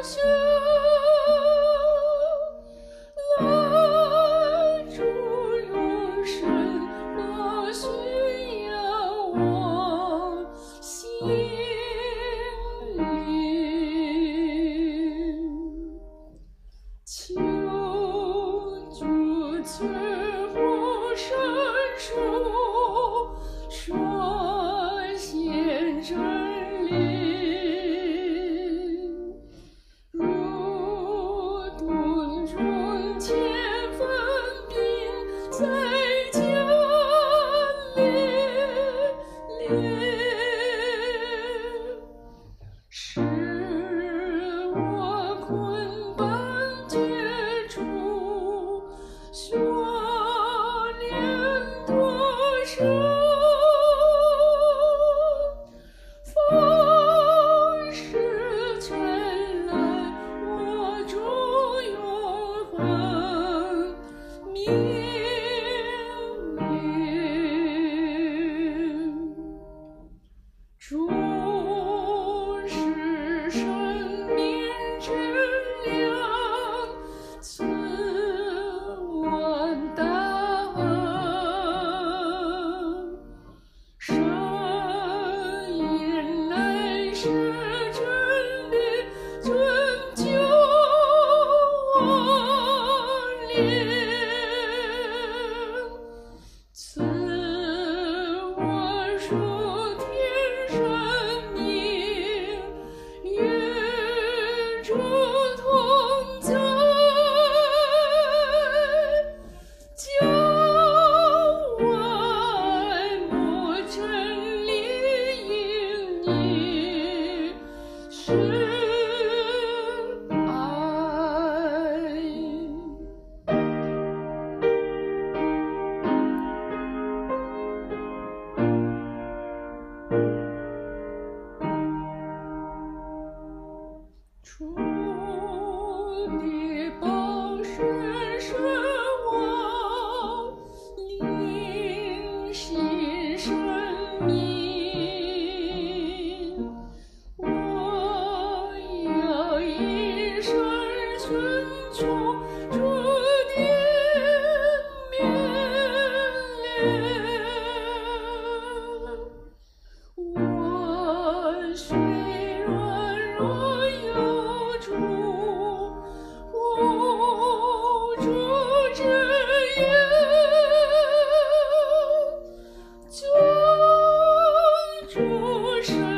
修，来主永生，我需要我心灵。求主赐我生疏，说显真理，如同中千分冰在江里。使我捆绑解除，修炼多深，方是全来我主永恒命令。主是生命之粮，赐我大恩。神引来是真理，拯救我灵。赐我属天生命，与主同在，将爱慕真理因你是爱。主的宝血是我灵心生命，我要一生遵从主的命令。我虽软弱有主，无主之言，将主生